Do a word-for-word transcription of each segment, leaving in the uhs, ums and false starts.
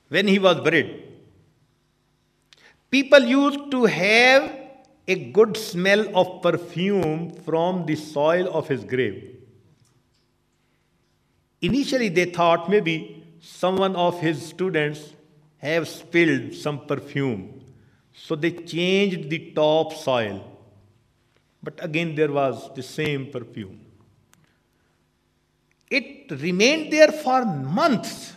when he was buried, people used to have a good smell of perfume from the soil of his grave. Initially, they thought maybe someone of his students have spilled some perfume. So they changed the top soil. But again, there was the same perfume. It remained there for months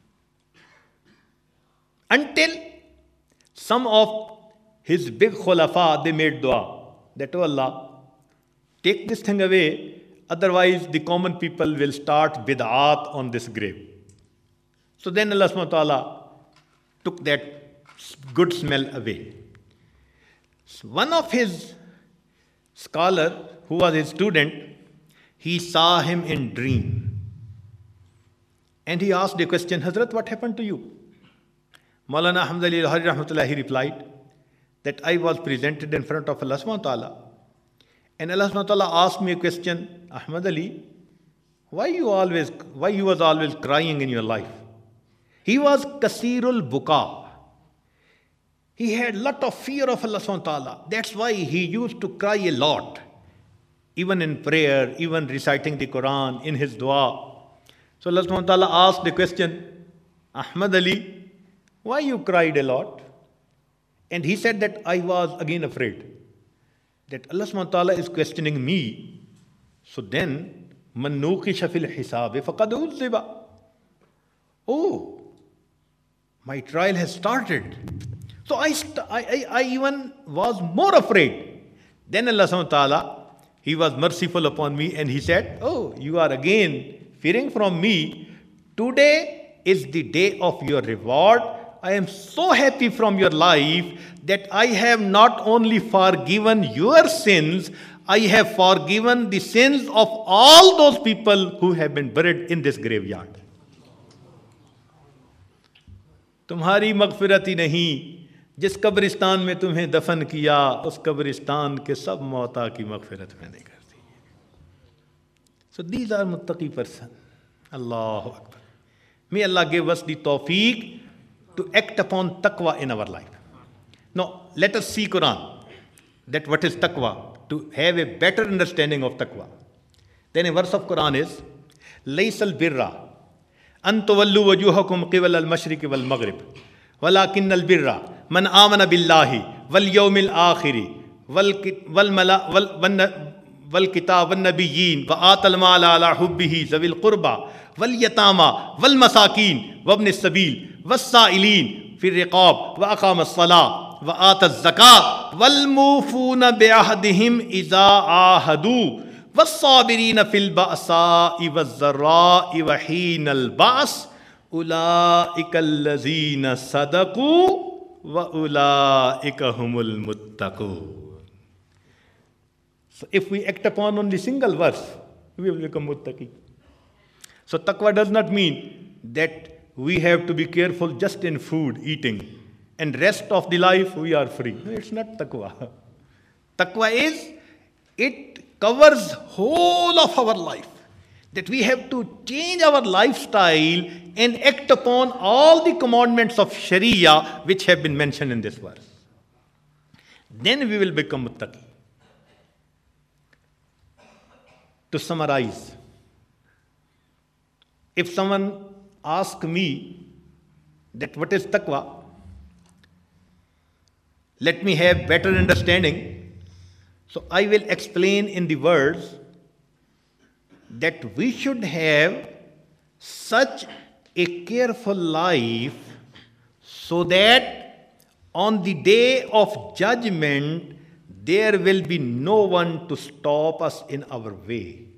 until some of his big khulafa, they made dua that, oh Allah, take this thing away, otherwise the common people will start bid'at on this grave. So then Allah subhanahu wa ta'ala took that good smell away. So one of his scholar, who was his student, he saw him in dream. And he asked a question, Hazrat, what happened to you? Maulana Hamza Ali Lahori Rahmatullah, he replied that I was presented in front of Allah subhanahu wa ta'ala. And Allah subhanahu wa ta'ala asked me a question, Ahmad Ali, why you always, why you was always crying in your life? He was kasirul buka. He had lot of fear of Allah subhanahu wa ta'ala. That's why he used to cry a lot. Even in prayer, even reciting the Quran, in his dua. So Allah subhanahu wa ta'ala asked the question, Ahmad Ali, why you cried a lot? And he said that I was again afraid that Allah subhanahu wa ta'ala is questioning me. So then, man nuqisha fil hisabi faqad uzziba. Oh, my trial has started. So I, st- I, I, I even was more afraid. Then Allah subhanahu wa ta'ala, he was merciful upon me and he said, oh, you are again fearing from me. Today is the day of your reward. I am so happy from your life that I have not only forgiven your sins, I have forgiven the sins of all those people who have been buried in this graveyard. तुम्हारी मगफिरत ही नहीं, जिस कब्रिस्तान में तुम्हें दफन किया, उस कब्रिस्तान के सब मौता की मगफिरत मैंने कर दी. So these are muttaqi person. Allahu Akbar. May Allah give us the tawfiq to act upon taqwa in our life. Now, let us see Quran, that what is taqwa, to have a better understanding of taqwa. Then a verse of Quran is, Laysal birra an tuwallu wujuhakum qibala al-mashriqi wal maghrib walakin al-birra man amana billahi wal yawmil akhiri wal wal mala wal wal kitab wan nabiyyin wa atal mala ala hubbihi zawil qurba wal yatama wal masakin wa ibn as-sabil was sa'ilin fi riqab wa aqama as-salah wa ata az-zakat wal mufuna bi ahdihim idha ahadu والصابرين في البأساء والضراء وحين البأس أولئك الذين صدقوا وأولئك هم المتقون. So if we act upon only single verse, we will become muttaqi. So taqwa does not mean that we have to be careful just in food, eating, and rest of the life we are free. No, it's not taqwa. Taqwa is, it covers whole of our life, that we have to change our lifestyle and act upon all the commandments of Sharia which have been mentioned in this verse. Then we will become muttaqi. To summarize, if someone asks me that what is taqwa, let me have better understanding. So I will explain in the words that we should have such a careful life so that on the day of judgment there will be no one to stop us in our way.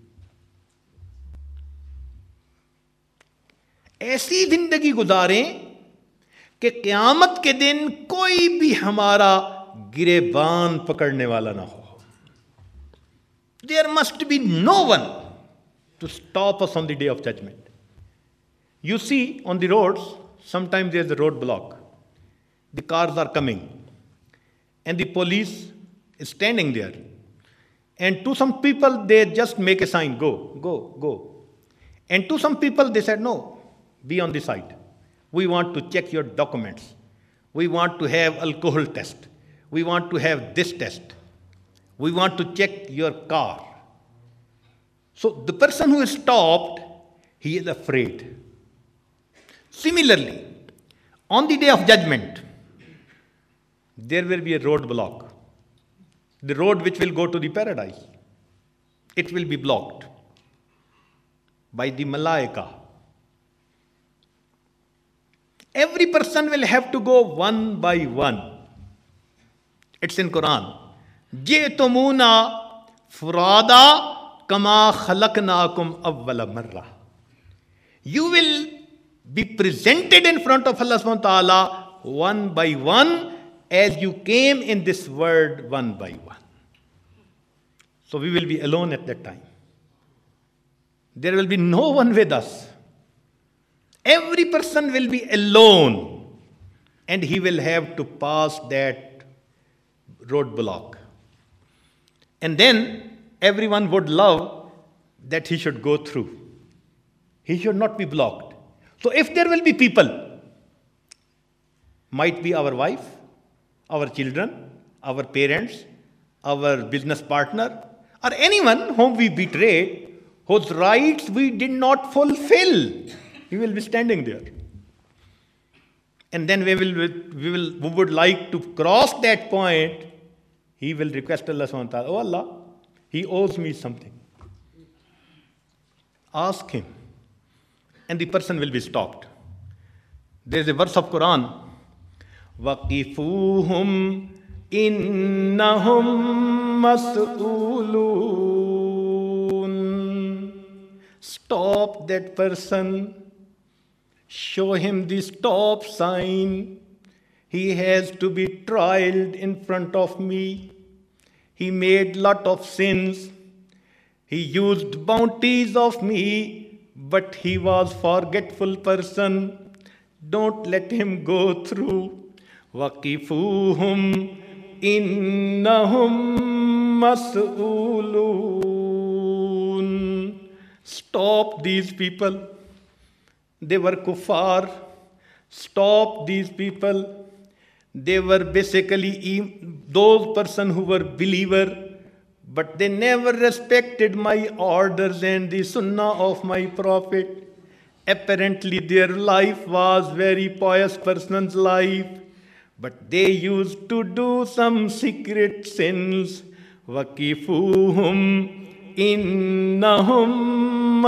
ऐसी जिंदगी गुजारें कि क़यामत के दिन कोई भी हमारा गिरेबान पकड़ने वाला ना हो. There must be no one to stop us on the day of judgment. You see on the roads, sometimes there is a roadblock. The cars are coming and the police is standing there. And to some people, they just make a sign, go, go, go. And to some people, they said, no, be on the side. We want to check your documents. We want to have alcohol test. We want to have this test. We want to check your car. So the person who is stopped, he is afraid. Similarly, on the day of judgment, there will be a roadblock. The road which will go to the paradise, it will be blocked by the Malaika. Every person will have to go one by one. It's in Quran. Ji'tumuna furada kama khalaqnakum awwala marra. You will be presented in front of Allah subhanahu wa ta'ala one by one as you came in this world one by one. So we will be alone at that time. There will be no one with us. Every person will be alone and he will have to pass that roadblock. And then everyone would love that he should go through. He should not be blocked. So if there will be people, might be our wife, our children, our parents, our business partner, or anyone whom we betrayed, whose rights we did not fulfill, we will be standing there. And then we will, we will, we would like to cross that point. He will request Allah subhanahu wa ta'ala, oh Allah, he owes me something. Ask him. And the person will be stopped. There is a verse of Quran. وَقِفُوهُمْ إِنَّهُمْ مَسْئُولُونَ. Stop that person. Show him the stop sign. He has to be trialed in front of me. He made lot of sins. He used bounties of me, but he was forgetful person. Don't let him go through. وَقِفُوهُمْ إِنَّهُمْ مَسْئُولُونَ. Stop these people. They were kuffar. Stop these people. They were basically those person who were believer, but they never respected my orders and the sunnah of my prophet. Apparently their life was very pious person's life, but they used to do some secret sins. وَقِفُوهُمْ إِنَّهُمْ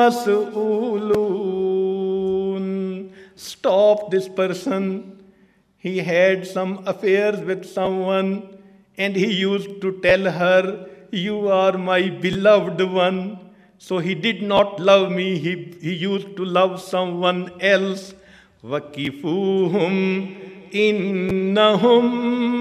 مَسْئُولُونَ. Stop this person. He had some affairs with someone and he used to tell her, you are my beloved one. So he did not love me. He, he used to love someone else. وَقِفُوهُمْ إِنَّهُمْ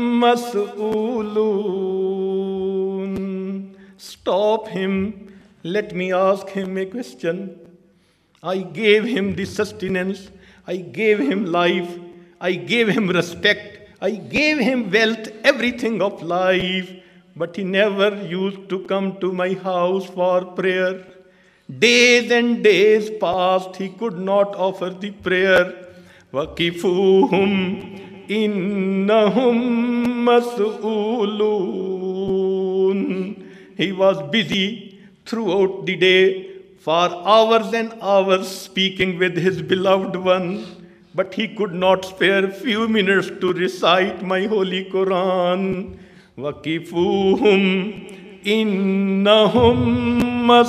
مَسْئُولُونَ. Stop him. Let me ask him a question. I gave him the sustenance. I gave him life. I gave him respect. I gave him wealth, everything of life. But he never used to come to my house for prayer. Days and days passed. He could not offer the prayer. وَقِفُوهُمْ إِنَّهُمْ مَسْئُولُونَ. He was busy throughout the day for hours and hours speaking with his beloved one. But he could not spare few minutes to recite my holy Quran. وَقِفُوهُمْ إِنَّهُمْ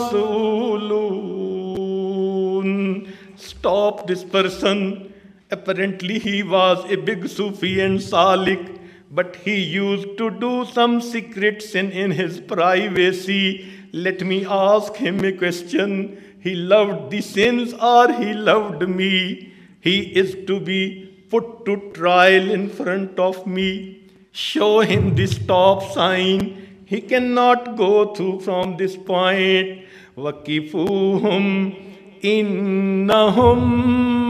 مَسْئُولُونَ. Stop this person. Apparently he was a big Sufi and Salik, but he used to do some secret sin in his privacy. Let me ask him a question. He loved the sins or he loved me? He is to be put to trial in front of me. Show him the stop sign. He cannot go through from this point. وَقِفُوهُمْ إِنَّهُمْ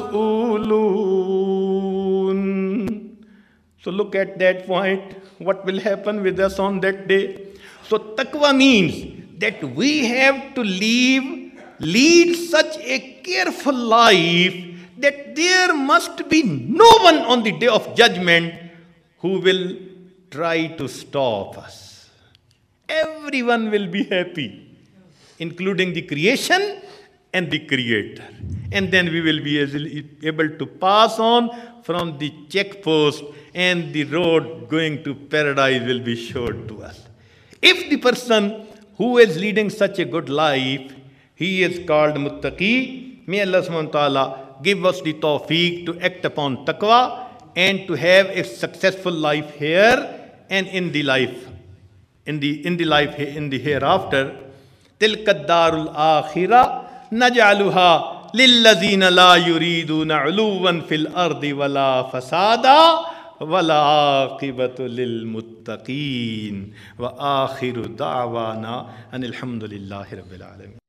مَسْئُولُونَ. So look at that point. What will happen with us on that day? So taqwa means that we have to live, lead such a careful life that there must be no one on the day of judgment who will try to stop us. Everyone will be happy, including the creation and the creator. And then we will be able to pass on from the checkpost, and the road going to paradise will be showed to us. If the person who is leading such a good life, he is called muttaqi. May Allah subhanahu wa ta'ala give us the tawfiq to act upon taqwa and to have a successful life here and in the life, in the in the life in the hereafter. Tilka darul akhirah naj'aluha lillazina la yuriduna 'uluwan fil ardi wala fasada wala aqibatu lil muttaqin wa akhiru da'wana anil hamdulillahi rabbil alamin.